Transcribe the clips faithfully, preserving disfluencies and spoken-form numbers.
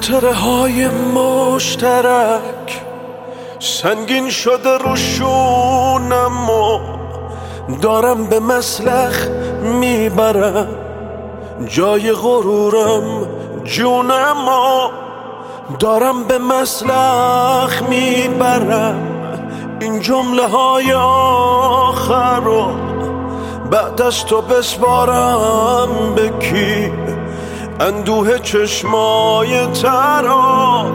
خاطره های مشترک سنگین شده رو شونم و دارم به مسلخ میبرم جای غرورم جونم و دارم به مسلخ میبرم این جمله های آخر رو بعد از تو بسپارم به کی اندوه چشمای ترا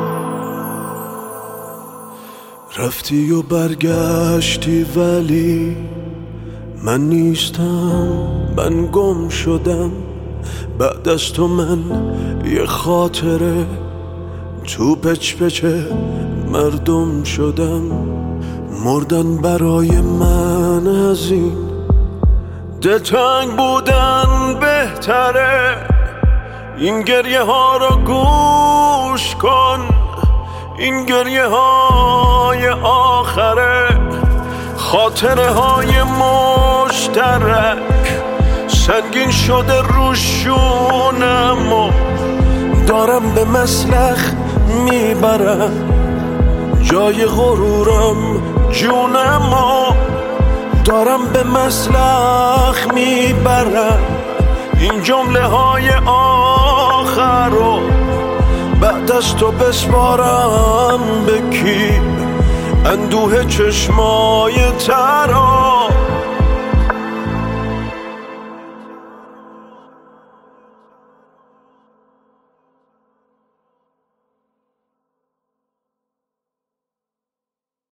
رفتی و برگشتی ولی من نیستم من گم شدم بعد از تو من یه خاطره تو پچ پچ مردم شدم مردن برای من از این دلتنگ بودن بهتره این گریه ها رو گوش کن این گریه های آخره خاطره های مشترک سنگین شده رو شونم و دارم به مسلخ میبرم جای غرورم جونم و دارم به مسلخ میبرم این جمله های آخر رو بعد از تو بسپارم به کی اندوه چشمای ترا